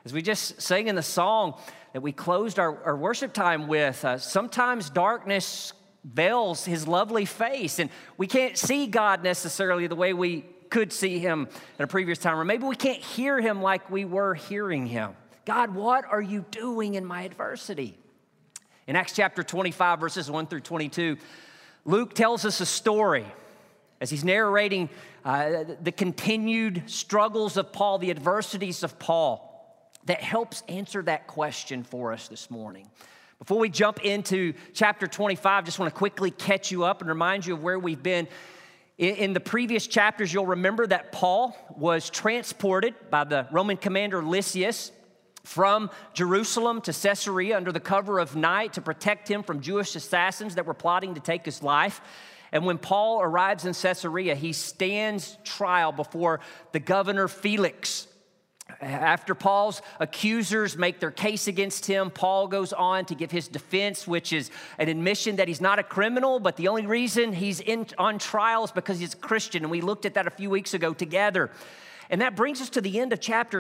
As we just sang in the song that we closed our worship time with, sometimes darkness veils his lovely face, and we can't see God necessarily the way we could see him at a previous time, or maybe we can't hear him like we were hearing him. God, what are you doing in my adversity? In Acts chapter 25, verses 1 through 22, Luke tells us a story as he's narrating the continued struggles of Paul, the adversities of Paul, that helps answer that question for us this morning. Before we jump into chapter 25, just want to quickly catch you up and remind you of where we've been. In the previous chapters, you'll remember that Paul was transported by the Roman commander Lysias from Jerusalem to Caesarea under the cover of night to protect him from Jewish assassins that were plotting to take his life. And when Paul arrives in Caesarea, he stands trial before the governor Felix. After Paul's accusers make their case against him, Paul goes on to give his defense, which is an admission that he's not a criminal, but the only reason he's on trial is because he's a Christian. And we looked at that a few weeks ago together. And that brings us to the end of chapter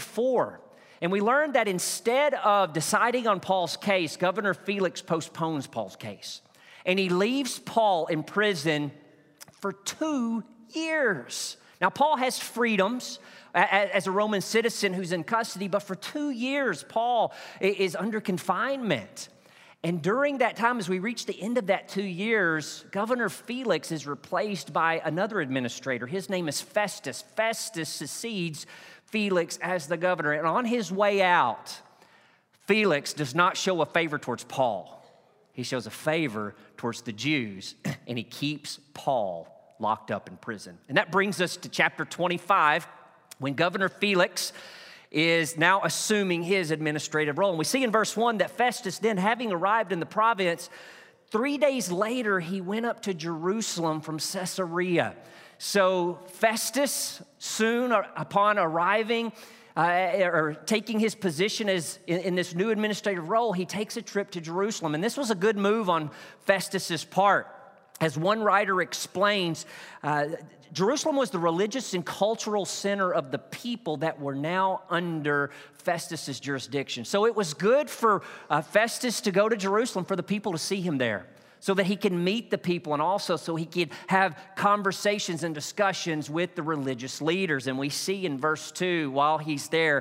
24. And we learned that instead of deciding on Paul's case, Governor Felix postpones Paul's case. And he leaves Paul in prison for 2 years. Now, Paul has freedoms as a Roman citizen who's in custody, but for 2 years, Paul is under confinement. And during that time, as we reach the end of that 2 years, Governor Felix is replaced by another administrator. His name is Festus. Festus succeeds Felix as the governor. And on his way out, Felix does not show a favor towards Paul. He shows a favor towards the Jews, and he keeps Paul locked up in prison. And that brings us to chapter 25, when Governor Felix is now assuming his administrative role. And we see in verse 1 that Festus, then having arrived in the province, 3 days later, he went up to Jerusalem from Caesarea. So Festus, soon upon arriving or taking his position as in this new administrative role, he takes a trip to Jerusalem. And this was a good move on Festus's part. As one writer explains, Jerusalem was the religious and cultural center of the people that were now under Festus's jurisdiction. So it was good for Festus to go to Jerusalem for the people to see him there, so that he can meet the people and also so he could have conversations and discussions with the religious leaders. And we see in verse 2, while he's there,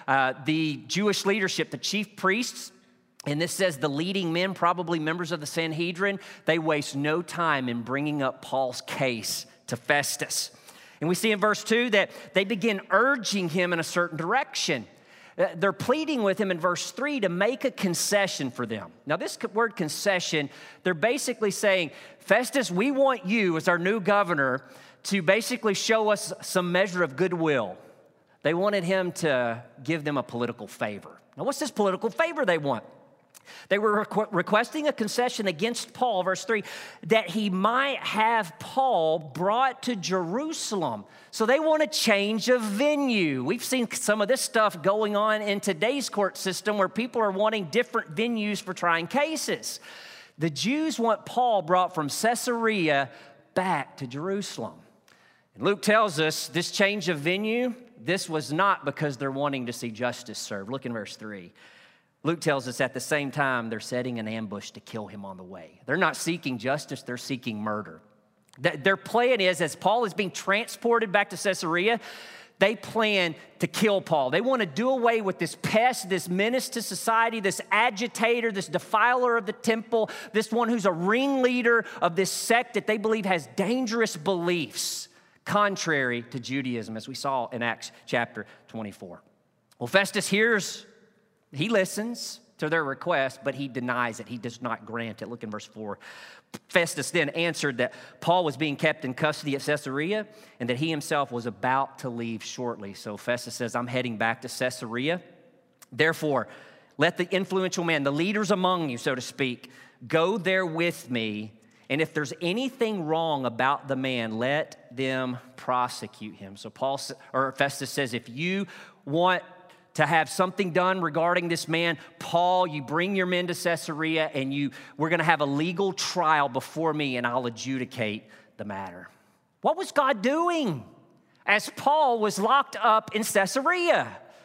the Jewish leadership, the chief priests, and this says the leading men, probably members of the Sanhedrin, they waste no time in bringing up Paul's case to Festus. And we see in verse 2 that they begin urging him in a certain direction. They're pleading with him in verse 3 to make a concession for them. Now, this word concession, they're basically saying, Festus, we want you as our new governor to basically show us some measure of goodwill. They wanted him to give them a political favor. Now, what's this political favor they want? They were requesting a concession against Paul, verse 3, that he might have Paul brought to Jerusalem. So they want a change of venue. We've seen some of this stuff going on in today's court system where people are wanting different venues for trying cases. The Jews want Paul brought from Caesarea back to Jerusalem. And Luke tells us this change of venue, this was not because they're wanting to see justice served. Look in verse 3. Luke tells us at the same time they're setting an ambush to kill him on the way. They're not seeking justice, they're seeking murder. Their plan is, as Paul is being transported back to Caesarea, they plan to kill Paul. They want to do away with this pest, this menace to society, this agitator, this defiler of the temple, this one who's a ringleader of this sect that they believe has dangerous beliefs contrary to Judaism, as we saw in Acts chapter 24. Well, Festus he listens to their request, but he denies it. He does not grant it. Look in verse 4. Festus then answered that Paul was being kept in custody at Caesarea and that he himself was about to leave shortly. So Festus says, I'm heading back to Caesarea. Therefore, let the influential men, the leaders among you, so to speak, go there with me. And if there's anything wrong about the man, let them prosecute him. So Festus says, if you want to have something done regarding this man, Paul, you bring your men to Caesarea and we're going to have a legal trial before me and I'll adjudicate the matter. What was God doing as Paul was locked up in Caesarea?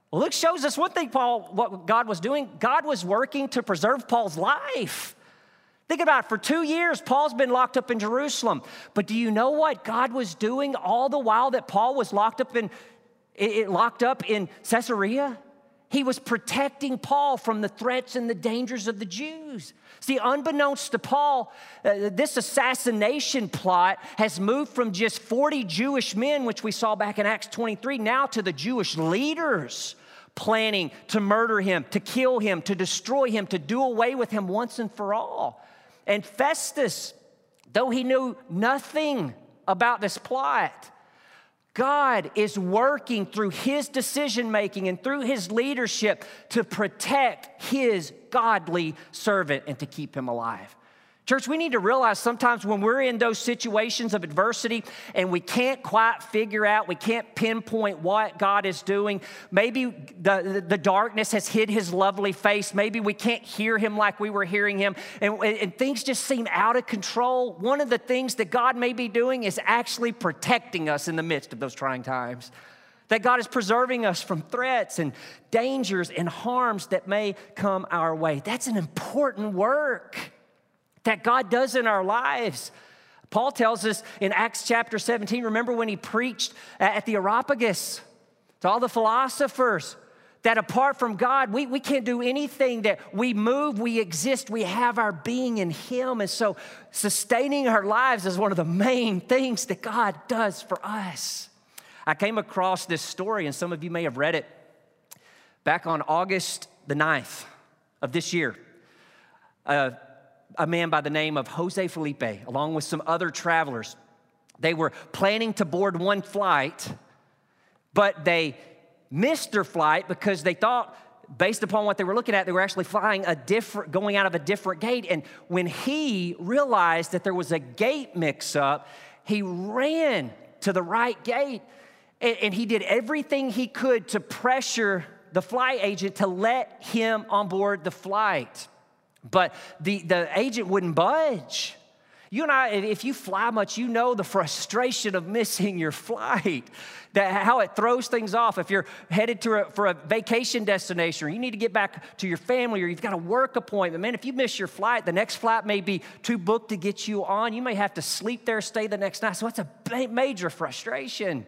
Well, Luke shows us one thing, what God was doing. God was working to preserve Paul's life. Think about it. For 2 years, Paul's been locked up in Jerusalem. But do you know what God was doing all the while that Paul was locked up in Caesarea? He was protecting Paul from the threats and the dangers of the Jews. See, unbeknownst to Paul, this assassination plot has moved from just 40 Jewish men, which we saw back in Acts 23, now to the Jewish leaders planning to murder him, to kill him, to destroy him, to do away with him once and for all. And Festus, though he knew nothing about this plot, God is working through his decision-making and through his leadership to protect his godly servant and to keep him alive. Church, we need to realize sometimes when we're in those situations of adversity and we can't quite figure out, we can't pinpoint what God is doing. Maybe the darkness has hid his lovely face. Maybe we can't hear him like we were hearing him. And things just seem out of control. One of the things that God may be doing is actually protecting us in the midst of those trying times. That God is preserving us from threats and dangers and harms that may come our way. That's an important work that God does in our lives. Paul tells us in Acts chapter 17, remember when he preached at the Areopagus to all the philosophers, that apart from God, we can't do anything, that we move, we exist, we have our being in him. And so sustaining our lives is one of the main things that God does for us. I came across this story, and some of you may have read it, back on August the 9th of this year. A man by the name of Jose Felipe, along with some other travelers. They were planning to board one flight, but they missed their flight because they thought, based upon what they were looking at, they were actually going out of a different gate. And when he realized that there was a gate mix-up, he ran to the right gate, and he did everything he could to pressure the flight agent to let him on board the flight. But the agent wouldn't budge. You and I, if you fly much, you know the frustration of missing your flight, how it throws things off. If you're headed for a vacation destination, or you need to get back to your family, or you've got a work appointment, man, if you miss your flight, the next flight may be too booked to get you on. You may have to sleep there, stay the next night. So it's a major frustration.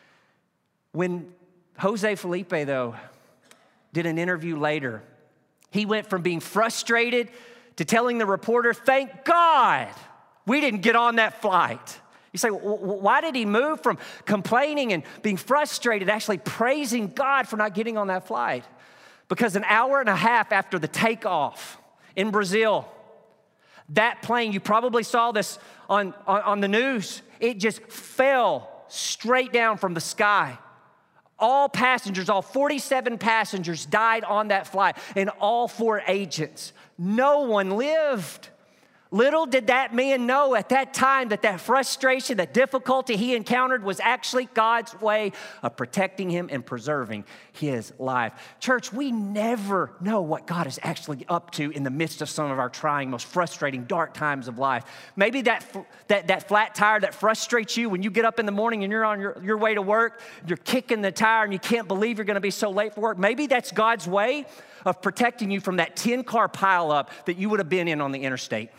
When Jose Felipe, though, did an interview later, he went from being frustrated to telling the reporter, "Thank God we didn't get on that flight." You say, why did he move from complaining and being frustrated, actually praising God for not getting on that flight? Because an hour and a half after the takeoff in Brazil, that plane, you probably saw this on the news, it just fell straight down from the sky. All passengers, all 47 passengers died on that flight, and all 4 agents. No one lived. Little did that man know at that time that frustration, that difficulty he encountered was actually God's way of protecting him and preserving his life. Church, we never know what God is actually up to in the midst of some of our trying, most frustrating, dark times of life. Maybe that flat tire that frustrates you when you get up in the morning and you're on your way to work, you're kicking the tire and you can't believe you're going to be so late for work. Maybe that's God's way of protecting you from that 10-car pileup that you would have been in on the interstate.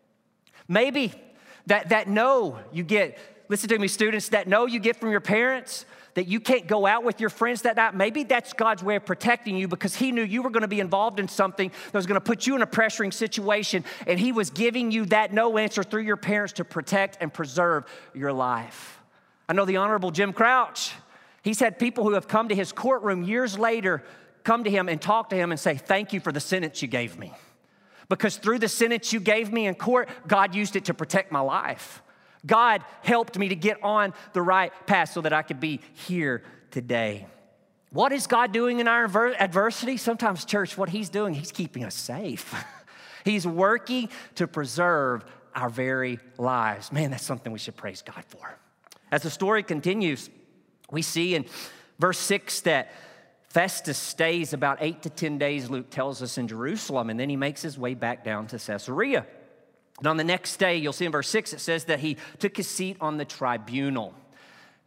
Maybe that no you get, listen to me, students, that no you get from your parents, that you can't go out with your friends that night. Maybe that's God's way of protecting you because he knew you were going to be involved in something that was going to put you in a pressuring situation, and he was giving you that no answer through your parents to protect and preserve your life. I know the Honorable Jim Crouch. He's had people who have come to his courtroom years later come to him and talk to him and say, "Thank you for the sentence you gave me. Because through the sentence you gave me in court, God used it to protect my life. God helped me to get on the right path so that I could be here today." What is God doing in our adversity? Sometimes, church, what he's doing, he's keeping us safe. He's working to preserve our very lives. Man, that's something we should praise God for. As the story continues, we see in verse 6 that Festus stays about 8 to 10 days, Luke tells us, in Jerusalem, and then he makes his way back down to Caesarea. And on the next day, you'll see in verse 6, it says that he took his seat on the tribunal.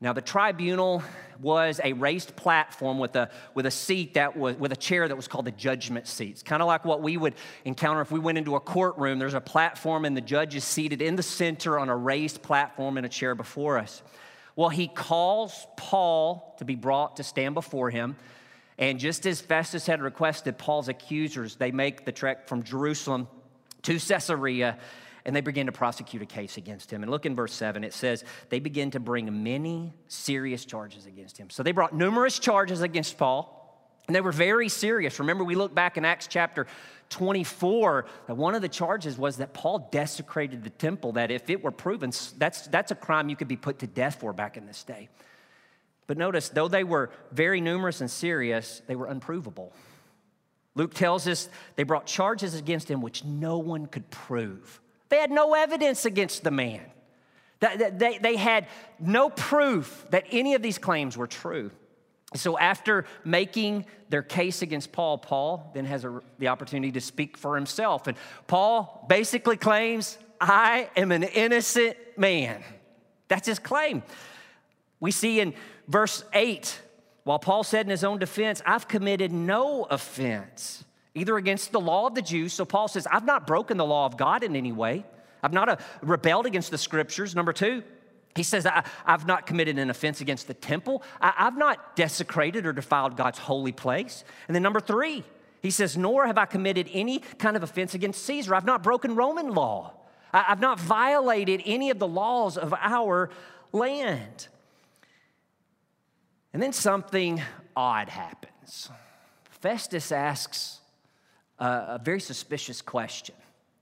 Now, the tribunal was a raised platform with a seat with a chair that was called the judgment seat. It's kind of like what we would encounter if we went into a courtroom. There's a platform and the judge is seated in the center on a raised platform in a chair before us. Well, he calls Paul to be brought to stand before him. And just as Festus had requested, Paul's accusers, they make the trek from Jerusalem to Caesarea, and they begin to prosecute a case against him. And look in verse 7, it says, they begin to bring many serious charges against him. So they brought numerous charges against Paul, and they were very serious. Remember, we look back in Acts chapter 24, that one of the charges was that Paul desecrated the temple, that if it were proven, that's a crime you could be put to death for back in this day. But notice, though they were very numerous and serious, they were unprovable. Luke tells us they brought charges against him which no one could prove. They had no evidence against the man. They had no proof that any of these claims were true. So after making their case against Paul, Paul then has the opportunity to speak for himself. And Paul basically claims, I am an innocent man. That's his claim. We see in verse 8, while Paul said in his own defense, I've committed no offense, either against the law of the Jews. So Paul says, I've not broken the law of God in any way. I've not rebelled against the scriptures. Number 2, he says, I've not committed an offense against the temple. I've not desecrated or defiled God's holy place. And then number 3, he says, nor have I committed any kind of offense against Caesar. I've not broken Roman law. I've not violated any of the laws of our land. And then something odd happens. Festus asks a very suspicious question.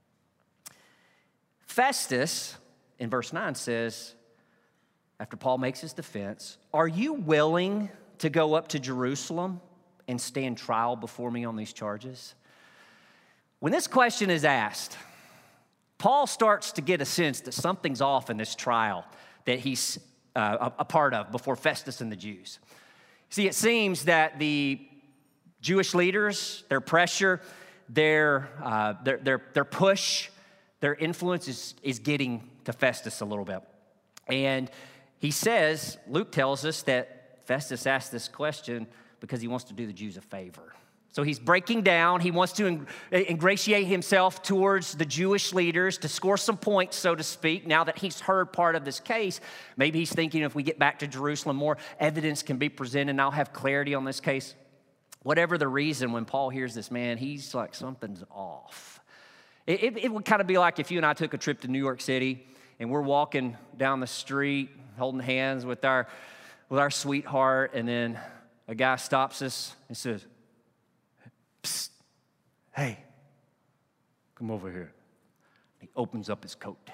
Festus, in verse 9, says, after Paul makes his defense, are you willing to go up to Jerusalem and stand trial before me on these charges? When this question is asked, Paul starts to get a sense that something's off in this trial that he's a part of before Festus and the Jews. See, it seems that the Jewish leaders, their pressure, their push, their influence is getting to Festus a little bit. And he says, Luke tells us that Festus asked this question because he wants to do the Jews a favor. So he's breaking down. He wants to ingratiate himself towards the Jewish leaders to score some points, so to speak. Now that he's heard part of this case, maybe he's thinking if we get back to Jerusalem, more evidence can be presented and I'll have clarity on this case. Whatever the reason, when Paul hears this, man, he's like, something's off. It would kind of be like if you and I took a trip to New York City and we're walking down the street holding hands with our sweetheart, and then a guy stops us and says, psst, hey, come over here. He opens up his coat.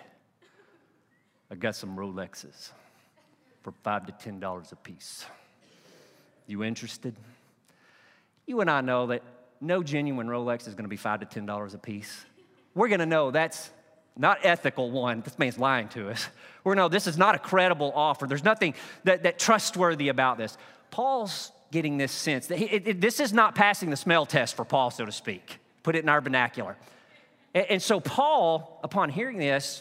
I got some Rolexes for $5 to $10 a piece. You interested? You and I know that no genuine Rolex is going to be $5 to $10 a piece. We're going to know that's not ethical, one. This man's lying to us. We're going to know this is not a credible offer. There's nothing that trustworthy about this. Paul's getting this sense that this is not passing the smell test for Paul, so to speak. Put it in our vernacular. And so Paul, upon hearing this,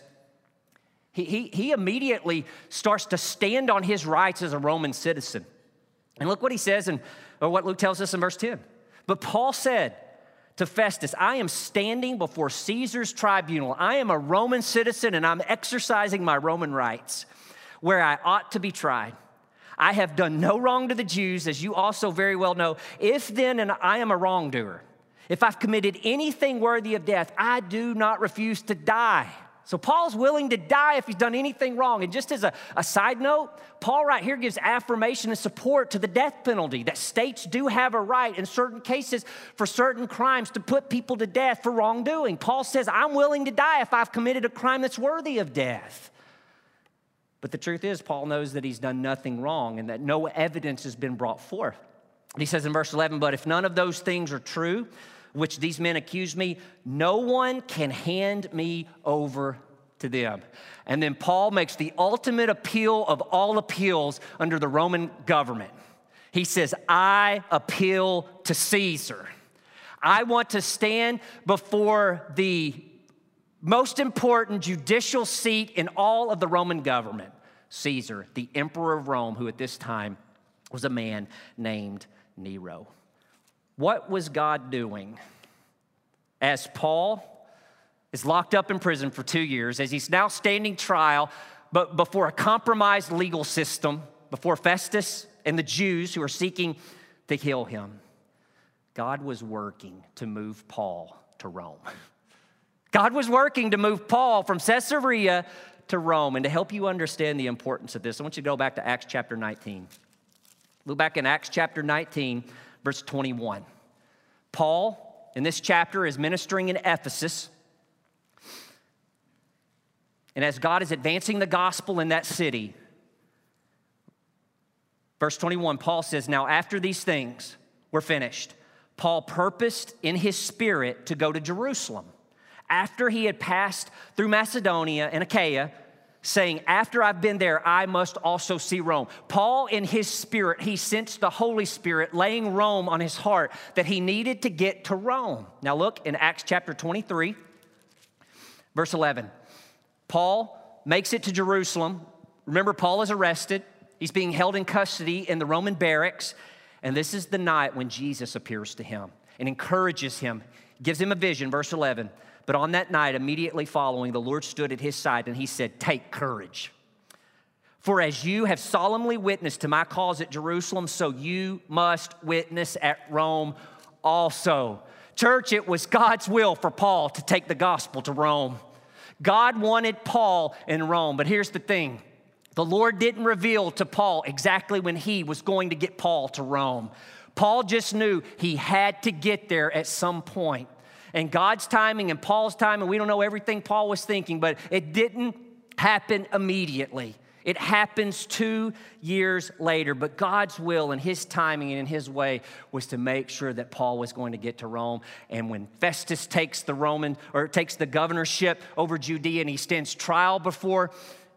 he immediately starts to stand on his rights as a Roman citizen. And look what he says, or what Luke tells us in verse 10. But Paul said to Festus, I am standing before Caesar's tribunal. I am a Roman citizen, and I'm exercising my Roman rights where I ought to be tried. I have done no wrong to the Jews, as you also very well know. If then and I am a wrongdoer, if I've committed anything worthy of death, I do not refuse to die. So Paul's willing to die if he's done anything wrong. And just as a side note, Paul right here gives affirmation and support to the death penalty, that states do have a right in certain cases for certain crimes to put people to death for wrongdoing. Paul says, I'm willing to die if I've committed a crime that's worthy of death. But the truth is, Paul knows that he's done nothing wrong and that no evidence has been brought forth. And he says in verse 11, but if none of those things are true, which these men accuse me, no one can hand me over to them. And then Paul makes the ultimate appeal of all appeals under the Roman government. He says, I appeal to Caesar. I want to stand before the most important judicial seat in all of the Roman government. Caesar, the emperor of Rome, who at this time was a man named Nero. What was God doing as Paul is locked up in prison for 2 years, as he's now standing trial, but before a compromised legal system, before Festus and the Jews who are seeking to kill him? God was working to move Paul to Rome. God was working to move Paul from Caesarea to Rome. And to help you understand the importance of this, I want you to go back to Acts chapter 19. Look back in Acts chapter 19, verse 21. Paul, in this chapter, is ministering in Ephesus. And as God is advancing the gospel in that city, verse 21, Paul says, "Now after these things were finished, Paul purposed in his spirit to go to Jerusalem after he had passed through Macedonia and Achaia, saying, 'After I've been there, I must also see Rome.'" Paul, in his spirit, he sensed the Holy Spirit laying Rome on his heart, that he needed to get to Rome. Now look in Acts chapter 23, verse 11. Paul makes it to Jerusalem. Remember, Paul is arrested. He's being held in custody in the Roman barracks. And this is the night when Jesus appears to him and encourages him, gives him a vision, verse 11. "But on that night, immediately following, the Lord stood at his side and he said, 'Take courage. For as you have solemnly witnessed to my cause at Jerusalem, so you must witness at Rome also.'" Church, it was God's will for Paul to take the gospel to Rome. God wanted Paul in Rome. But here's the thing. The Lord didn't reveal to Paul exactly when he was going to get Paul to Rome. Paul just knew he had to get there at some point. And God's timing and Paul's timing, we don't know everything Paul was thinking, but it didn't happen immediately. It happens 2 years later. But God's will and his timing and in his way was to make sure that Paul was going to get to Rome. And when Festus takes the governorship over Judea and he stands trial before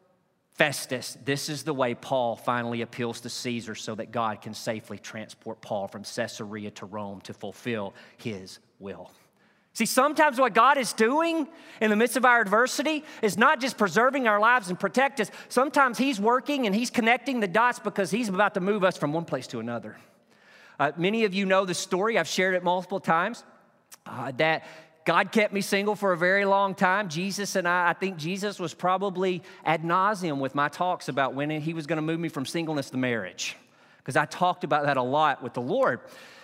Festus, this is the way Paul finally appeals to Caesar so that God can safely transport Paul from Caesarea to Rome to fulfill his will. See, sometimes what God is doing in the midst of our adversity is not just preserving our lives and protect us. Sometimes he's working and he's connecting the dots because he's about to move us from one place to another. Many of you know the story. I've shared it multiple times, that God kept me single for a very long time. Jesus and I think Jesus was probably ad nauseum with my talks about when he was going to move me from singleness to marriage, because I talked about that a lot with the Lord.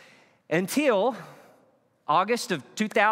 Until August of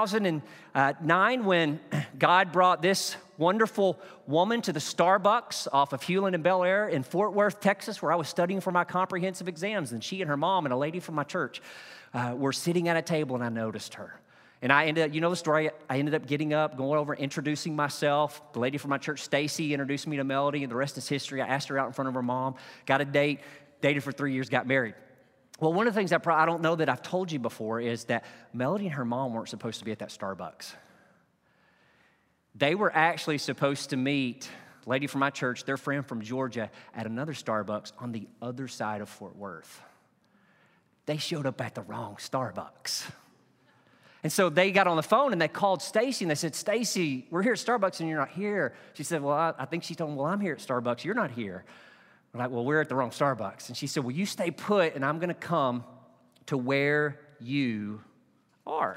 2009, when God brought this wonderful woman to the Starbucks off of Hewlin and Bel Air in Fort Worth, Texas, where I was studying for my comprehensive exams. And she and her mom and a lady from my church were sitting at a table, and I noticed her. And I ended up, you know the story, I ended up getting up, going over, introducing myself. The lady from my church, Stacy, introduced me to Melody, and the rest is history. I asked her out in front of her mom, got a date, dated for 3 years, got married. Well, one of the things I don't know that I've told you before is that Melody and her mom weren't supposed to be at that Starbucks. They were actually supposed to meet a lady from my church, their friend from Georgia, at another Starbucks on the other side of Fort Worth. They showed up at the wrong Starbucks. And so they got on the phone and they called Stacy and they said, "Stacy, we're here at Starbucks and you're not here." She said, "Well, I think she told them, well, I'm here at Starbucks. You're not here." We're like, "Well, we're at the wrong Starbucks." And she said, "Well, you stay put and I'm going to come to where you are."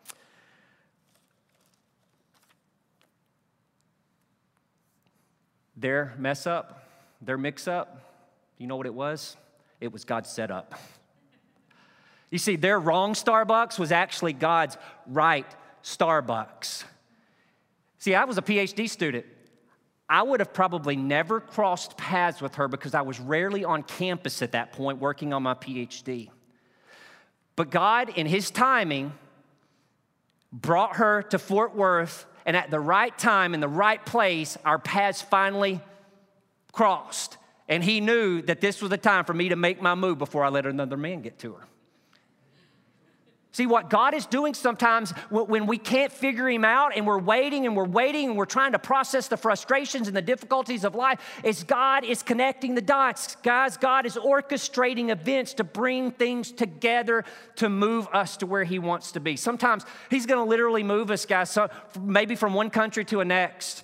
Their mess up, their mix up, you know what it was? It was God's setup. You see, their wrong Starbucks was actually God's right Starbucks. See, I was a PhD student. I would have probably never crossed paths with her because I was rarely on campus at that point working on my PhD. But God, in his timing, brought her to Fort Worth, and at the right time, in the right place, our paths finally crossed. And he knew that this was the time for me to make my move before I let another man get to her. See, what God is doing sometimes when we can't figure him out and we're waiting and we're trying to process the frustrations and the difficulties of life is God is connecting the dots. Guys, God is orchestrating events to bring things together to move us to where he wants to be. Sometimes he's going to literally move us, guys, maybe from one country to the next.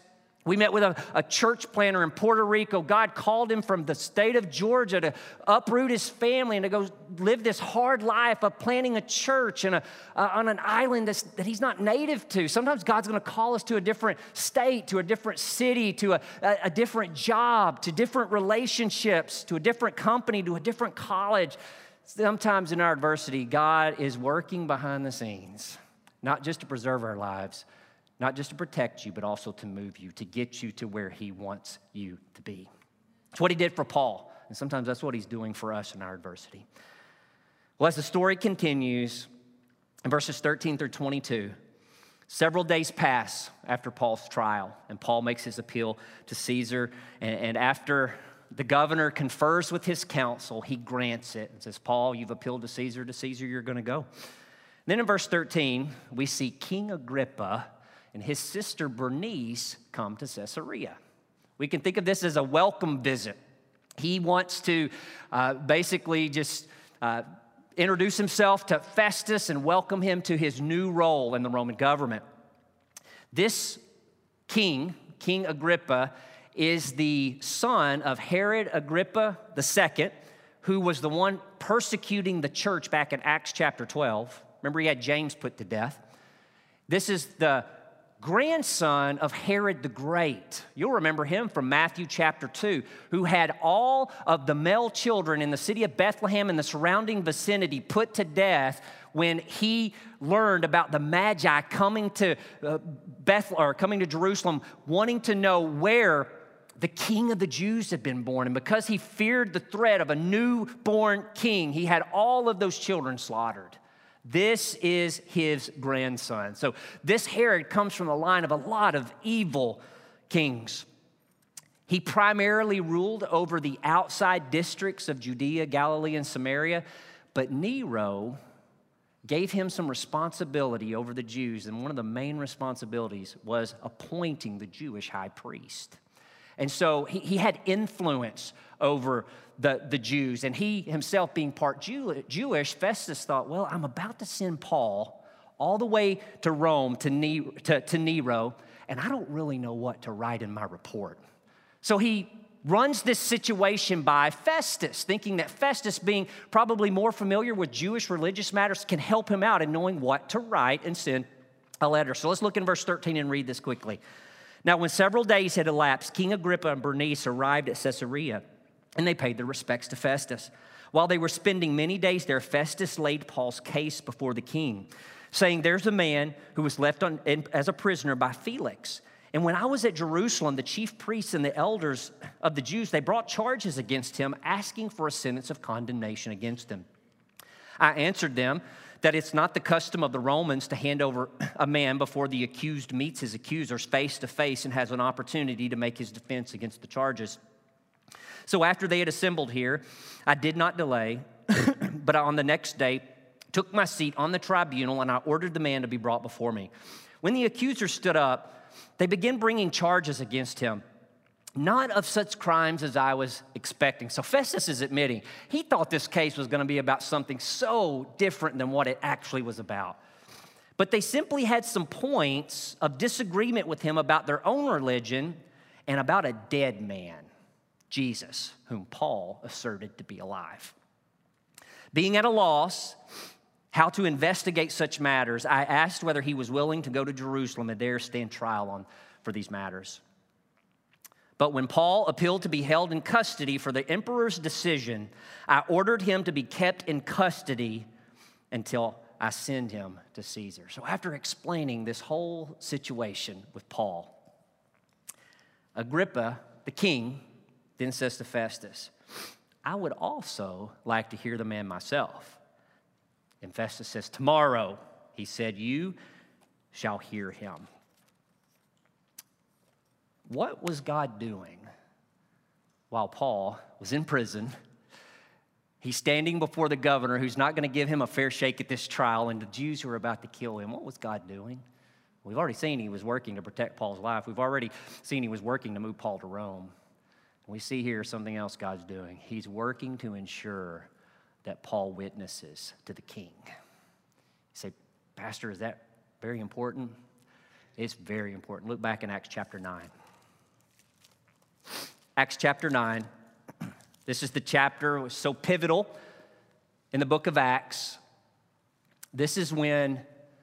We met with a church planner in Puerto Rico. God called him from the state of Georgia to uproot his family and to go live this hard life of planting a church on an island that he's not native to. Sometimes God's going to call us to a different state, to a different city, to a different job, to different relationships, to a different company, to a different college. Sometimes in our adversity, God is working behind the scenes, not just to preserve our lives, not just to protect you, but also to move you, to get you to where he wants you to be. It's what he did for Paul, and sometimes that's what he's doing for us in our adversity. Well, as the story continues, in verses 13 through 22, several days pass after Paul's trial, and Paul makes his appeal to Caesar, and after the governor confers with his council, he grants it and says, Paul, you've appealed to Caesar you're going to go. Then in verse 13, we see King Agrippa and his sister Bernice come to Caesarea. We can think of this as a welcome visit. He wants to basically just introduce himself to Festus and welcome him to his new role in the Roman government. This king, King Agrippa, is the son of Herod Agrippa II, who was the one persecuting the church back in Acts chapter 12. Remember, he had James put to death. This is the grandson of Herod the Great. You'll remember him from Matthew chapter 2, who had all of the male children in the city of Bethlehem and the surrounding vicinity put to death when he learned about the Magi coming to coming to Jerusalem, wanting to know where the king of the Jews had been born. And because he feared the threat of a newborn king, he had all of those children slaughtered. This is his grandson. So this Herod comes from the line of a lot of evil kings. He primarily ruled over the outside districts of Judea, Galilee, and Samaria, but Nero gave him some responsibility over the Jews, and one of the main responsibilities was appointing the Jewish high priest. And so he had influence over the Jews. And he himself being part Jewish, Festus thought, well, I'm about to send Paul all the way to Rome, to Nero, and I don't really know what to write in my report. So he runs this situation by Festus, thinking that Festus, being probably more familiar with Jewish religious matters, can help him out in knowing what to write and send a letter. So let's look in verse 13 and read this quickly. Now, when several days had elapsed, King Agrippa and Bernice arrived at Caesarea, and they paid their respects to Festus. While they were spending many days there, Festus laid Paul's case before the king, saying, there's a man who was left as a prisoner by Felix. And when I was at Jerusalem, the chief priests and the elders of the Jews, they brought charges against him, asking for a sentence of condemnation against him. I answered them that it's not the custom of the Romans to hand over a man before the accused meets his accusers face to face and has an opportunity to make his defense against the charges. So after they had assembled here, I did not delay, but on the next day took my seat on the tribunal, and I ordered the man to be brought before me. When the accusers stood up, they began bringing charges against him, not of such crimes as I was expecting. So Festus is admitting he thought this case was going to be about something so different than what it actually was about. But they simply had some points of disagreement with him about their own religion and about a dead man, Jesus, whom Paul asserted to be alive. Being at a loss how to investigate such matters, I asked whether he was willing to go to Jerusalem and there stand trial for these matters. But when Paul appealed to be held in custody for the emperor's decision, I ordered him to be kept in custody until I send him to Caesar. So after explaining this whole situation with Paul, Agrippa, the king, then says to Festus, I would also like to hear the man myself. And Festus says, tomorrow, he said, you shall hear him. What was God doing while Paul was in prison? He's standing before the governor who's not going to give him a fair shake at this trial, and the Jews who are about to kill him. What was God doing? We've already seen he was working to protect Paul's life. We've already seen he was working to move Paul to Rome. We see here something else God's doing. He's working to ensure that Paul witnesses to the king. You say, Pastor, is that very important? It's very important. Look back in Acts chapter 9. Acts chapter 9. This is the chapter that was so pivotal in the book of Acts. This is when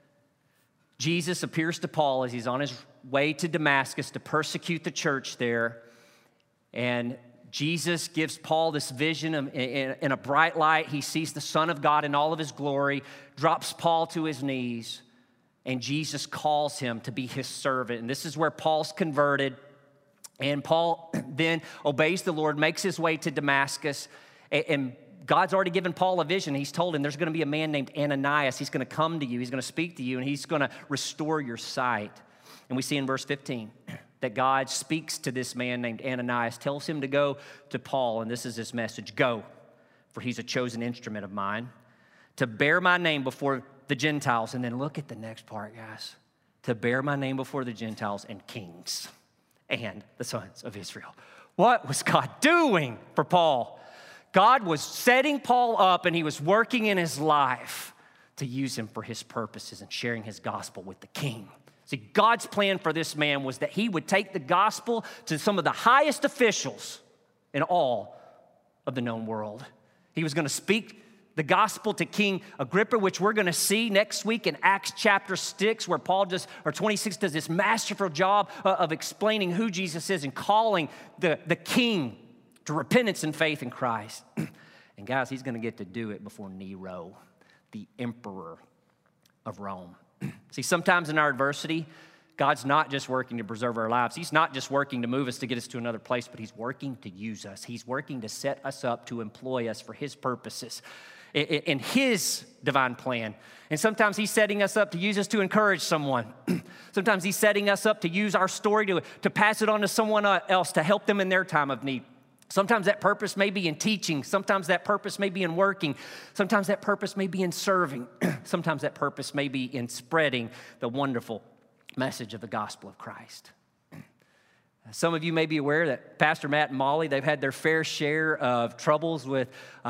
Jesus appears to Paul as he's on his way to Damascus to persecute the church there. And Jesus gives Paul this vision in a bright light. He sees the Son of God in all of his glory, drops Paul to his knees, and Jesus calls him to be his servant. And this is where Paul's converted. And Paul then obeys the Lord, makes his way to Damascus, and God's already given Paul a vision. He's told him there's going to be a man named Ananias. He's going to come to you. He's going to speak to you, and he's going to restore your sight. And we see in verse 15 that God speaks to this man named Ananias, tells him to go to Paul, and this is his message: go, for he's a chosen instrument of mine, to bear my name before the Gentiles. And then look at the next part, guys. To bear my name before the Gentiles and kings and the sons of Israel. What was God doing for Paul? God was setting Paul up, and he was working in his life to use him for his purposes and sharing his gospel with the king. See, God's plan for this man was that he would take the gospel to some of the highest officials in all of the known world. He was going to speak the gospel to King Agrippa, which we're going to see next week in Acts chapter 6, where 26 does this masterful job of explaining who Jesus is and calling the king to repentance and faith in Christ. And guys, he's going to get to do it before Nero, the emperor of Rome. See, sometimes in our adversity, God's not just working to preserve our lives. He's not just working to move us to get us to another place, but he's working to use us. He's working to set us up, to employ us for his purposes in his divine plan. And sometimes he's setting us up to use us to encourage someone. Sometimes he's setting us up to use our story to pass it on to someone else, to help them in their time of need. Sometimes that purpose may be in teaching. Sometimes that purpose may be in working. Sometimes that purpose may be in serving. Sometimes that purpose may be in spreading the wonderful message of the gospel of Christ. Some of you may be aware that Pastor Matt and Molly, they've had their fair share of troubles with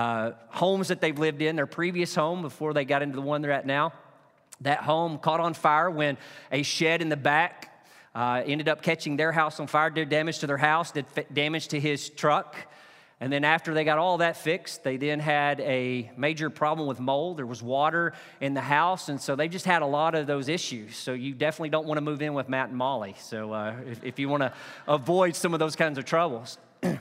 homes that they've lived in, their previous home before they got into the one they're at now. That home caught on fire when a shed in the back ended up catching their house on fire, did damage to their house, did damage to his truck. And then after they got all that fixed, they then had a major problem with mold. There was water in the house, and so they just had a lot of those issues. So you definitely don't want to move in with Matt and Molly. So if you want to avoid some of those kinds of troubles.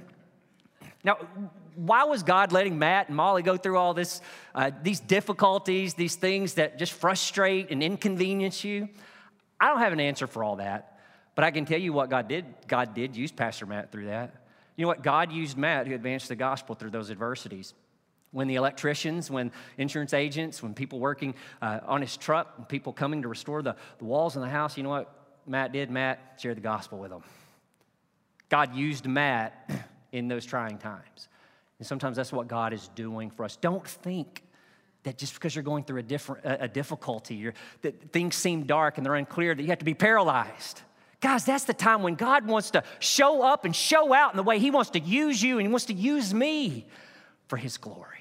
Now, why was God letting Matt and Molly go through all this, these difficulties, these things that just frustrate and inconvenience you? I don't have an answer for all that, but I can tell you what God did. God did use Pastor Matt through that. You know what? God used Matt to advance the gospel through those adversities. When the electricians, when insurance agents, when people working on his truck, when people coming to restore the walls in the house, you know what Matt did? Matt shared the gospel with them. God used Matt in those trying times. And sometimes that's what God is doing for us. Don't think that just because you're going through a difficulty, that things seem dark and they're unclear, that you have to be paralyzed. Guys, that's the time when God wants to show up and show out in the way he wants to use you and he wants to use me for his glory.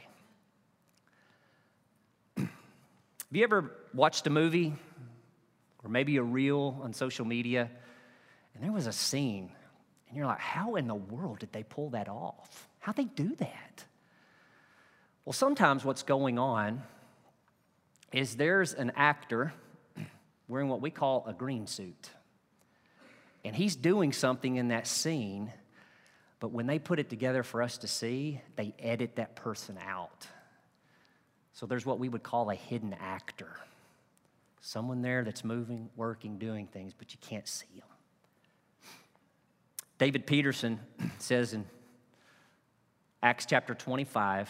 Have you ever watched a movie or maybe a reel on social media and there was a scene and you're like, how in the world did they pull that off? How'd they do that? Well, sometimes what's going on is there's an actor wearing what we call a green suit. And he's doing something in that scene, but when they put it together for us to see, they edit that person out. So there's what we would call a hidden actor. Someone there that's moving, working, doing things, but you can't see them. David Peterson says in Acts chapter 25,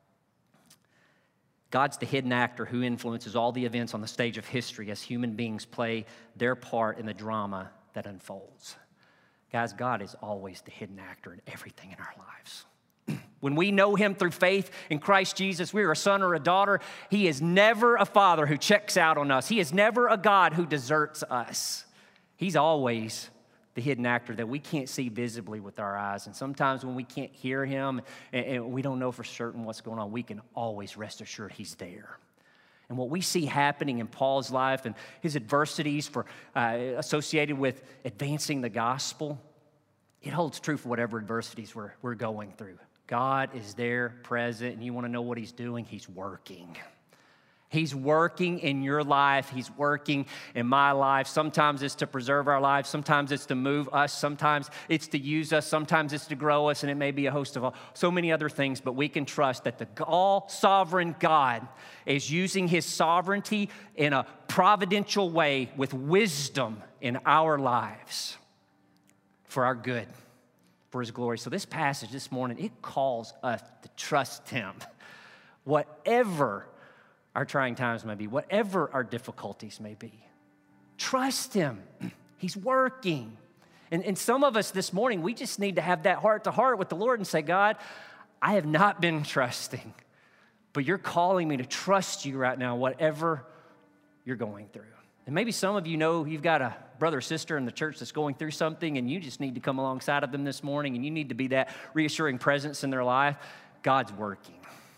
God's the hidden actor who influences all the events on the stage of history as human beings play their part in the drama that unfolds. Guys, God is always the hidden actor in everything in our lives. When we know him through faith in Christ Jesus, we are a son or a daughter. He is never a father who checks out on us. He is never a God who deserts us. He's always the hidden actor that we can't see visibly with our eyes. And sometimes when we can't hear him and we don't know for certain what's going on, we can always rest assured he's there. And what we see happening in Paul's life and his adversities associated with advancing the gospel it holds true for whatever adversities we're going through. God is there, present, and you want to know what he's doing? He's working. He's working in your life. He's working in my life. Sometimes it's to preserve our lives. Sometimes it's to move us. Sometimes it's to use us. Sometimes it's to grow us, and it may be a host of so many other things, but we can trust that the all-sovereign God is using his sovereignty in a providential way with wisdom in our lives for our good, for his glory. So this passage this morning, it calls us to trust him. Whatever our trying times may be, whatever our difficulties may be, trust him. He's working. And some of us this morning, we just need to have that heart-to-heart with the Lord and say, God, I have not been trusting, but you're calling me to trust you right now, whatever you're going through. And maybe some of you know you've got a brother or sister in the church that's going through something, and you just need to come alongside of them this morning, and you need to be that reassuring presence in their life. God's working.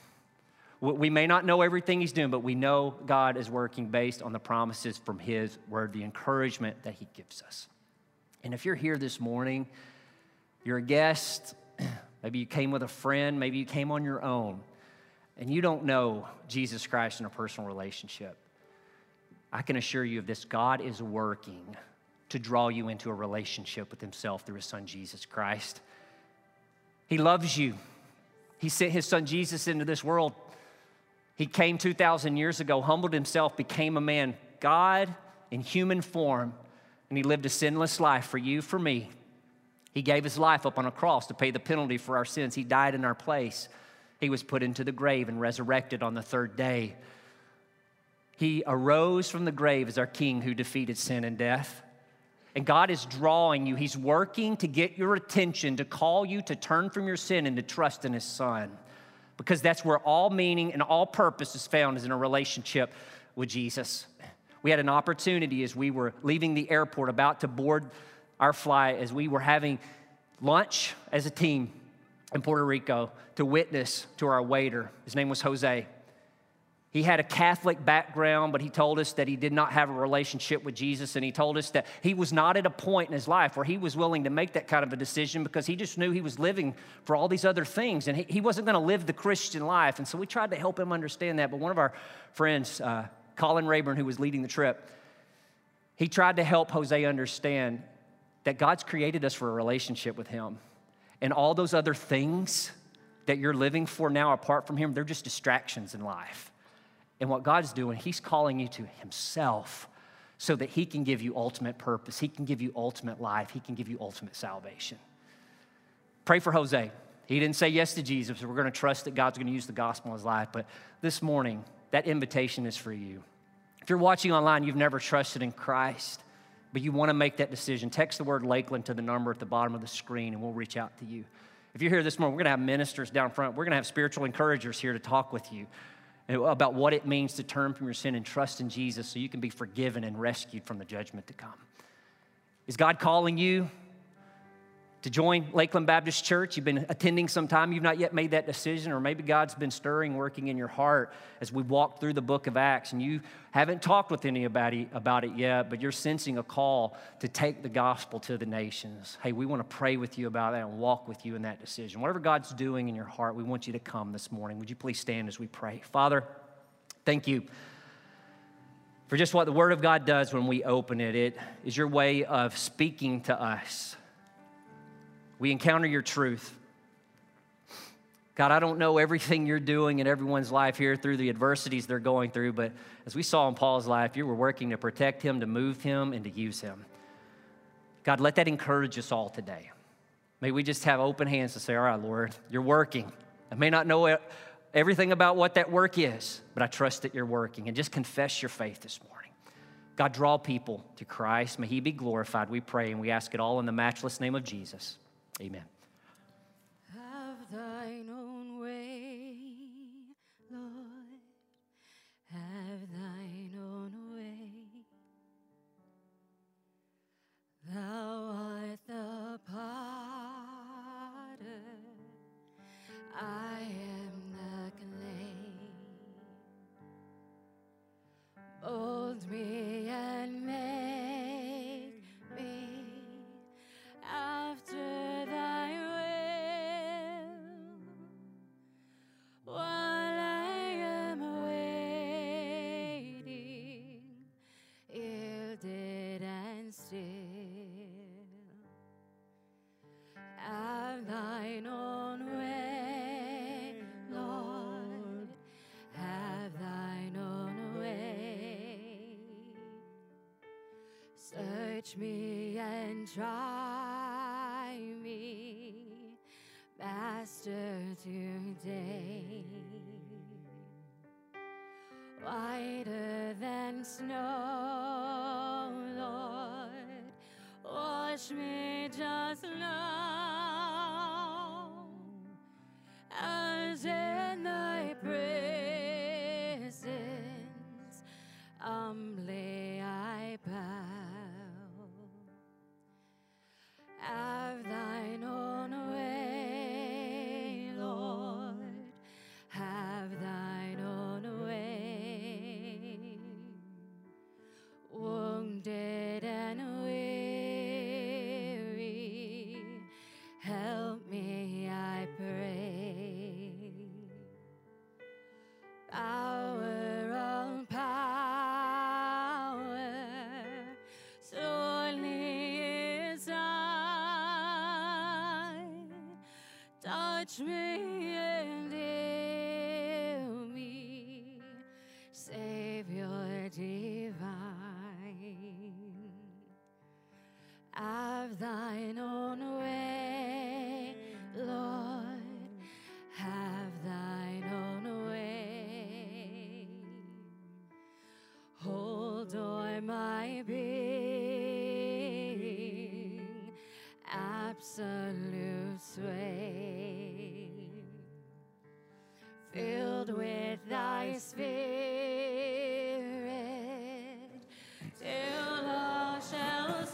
We may not know everything he's doing, but we know God is working based on the promises from his word, the encouragement that he gives us. And if you're here this morning, you're a guest, maybe you came with a friend, maybe you came on your own, and you don't know Jesus Christ in a personal relationship, I can assure you of this: God is working to draw you into a relationship with himself through his son, Jesus Christ. He loves you. He sent his son, Jesus, into this world. He came 2,000 years ago, humbled himself, became a man, God in human form, and he lived a sinless life for you, for me. He gave his life up on a cross to pay the penalty for our sins. He died in our place. He was put into the grave and resurrected on the third day. He arose from the grave as our king who defeated sin and death. And God is drawing you. He's working to get your attention, to call you to turn from your sin and to trust in his son. Because that's where all meaning and all purpose is found, is in a relationship with Jesus. We had an opportunity as we were leaving the airport, about to board our flight, as we were having lunch as a team in Puerto Rico, to witness to our waiter. His name was Jose. He had a Catholic background, but he told us that he did not have a relationship with Jesus, and he told us that he was not at a point in his life where he was willing to make that kind of a decision, because he just knew he was living for all these other things, and he wasn't going to live the Christian life. And so we tried to help him understand that. But one of our friends, Colin Rayburn, who was leading the trip, he tried to help Jose understand that God's created us for a relationship with him, and all those other things that you're living for now apart from him, they're just distractions in life. And what God's doing, he's calling you to himself so that he can give you ultimate purpose. He can give you ultimate life. He can give you ultimate salvation. Pray for Jose. He didn't say yes to Jesus, so we're going to trust that God's going to use the gospel in his life. But this morning, that invitation is for you. If you're watching online, you've never trusted in Christ, but you want to make that decision, text the word Lakeland to the number at the bottom of the screen, and we'll reach out to you. If you're here this morning, we're going to have ministers down front. We're going to have spiritual encouragers here to talk with you about what it means to turn from your sin and trust in Jesus so you can be forgiven and rescued from the judgment to come. Is God calling you to join Lakeland Baptist Church? You've been attending some time, you've not yet made that decision, or maybe God's been stirring, working in your heart as we walk through the book of Acts, and you haven't talked with anybody about it yet, but you're sensing a call to take the gospel to the nations. Hey, we want to pray with you about that and walk with you in that decision. Whatever God's doing in your heart, we want you to come this morning. Would you please stand as we pray? Father, thank you for just what the Word of God does when we open it. It is your way of speaking to us. We encounter your truth. God, I don't know everything you're doing in everyone's life here through the adversities they're going through, but as we saw in Paul's life, you were working to protect him, to move him, and to use him. God, let that encourage us all today. May we just have open hands to say, all right, Lord, you're working. I may not know everything about what that work is, but I trust that you're working. And just confess your faith this morning. God, draw people to Christ. May he be glorified, we pray, and we ask it all in the matchless name of Jesus. Amen. Have thine own way, Lord. Have thine own way. Thou art the potter, I am the clay. Mold me and make me after Search me and try me, Master, today. Whiter than snow, Lord, wash me just now, as in thy presence humbly I bow. Have thine own way, Lord, have thine own way. Wounded and weary, help me, I pray. Power on power, sorely is I. Touch me and heal me, Savior divine. Have thine own way, Lord, have thine own way. Hold o'er my being, absolute sway. Filled with thy spirit, till all shall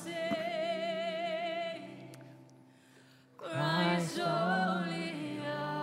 sing, Christ holy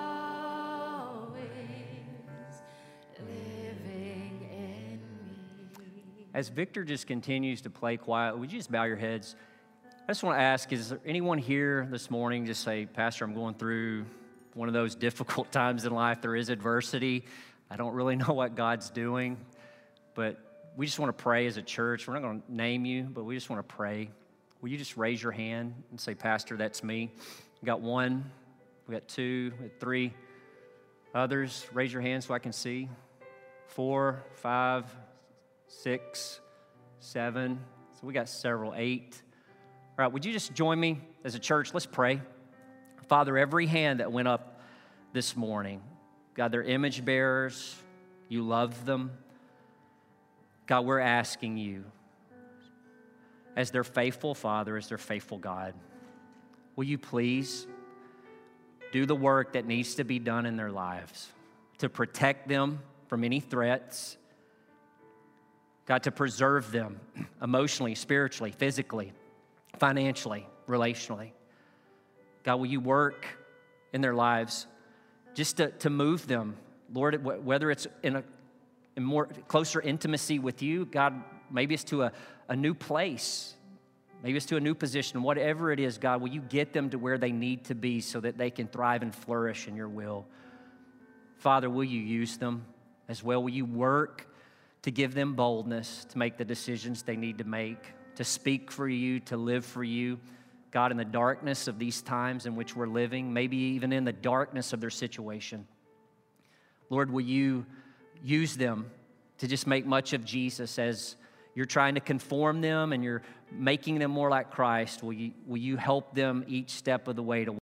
always, living in me. As Victor just continues to play quiet, would you just bow your heads? I just want to ask, is there anyone here this morning just say, Pastor, I'm going through one of those difficult times in life. There is adversity. I don't really know what God's doing, but we just want to pray as a church. We're not going to name you, but we just want to pray. Will you just raise your hand and say, Pastor, that's me? We got one, we got two, we got three. Others, raise your hand so I can see. 4, 5, 6, 7. So we got several, 8. All right, would you just join me as a church? Let's pray. Father, every hand that went up this morning, God, they're image bearers. You love them. God, we're asking you, as their faithful Father, as their faithful God, will you please do the work that needs to be done in their lives to protect them from any threats, God, to preserve them emotionally, spiritually, physically, financially, relationally. God, will you work in their lives just to move them, Lord, whether it's in a more closer intimacy with you, God, maybe it's to a new place, maybe it's to a new position, whatever it is, God, will you get them to where they need to be so that they can thrive and flourish in your will? Father, will you use them as well? Will you work to give them boldness to make the decisions they need to make, to speak for you, to live for you? God, in the darkness of these times in which we're living, maybe even in the darkness of their situation, Lord, will you use them to just make much of Jesus as you're trying to conform them and you're making them more like Christ? Will you help them each step of the way to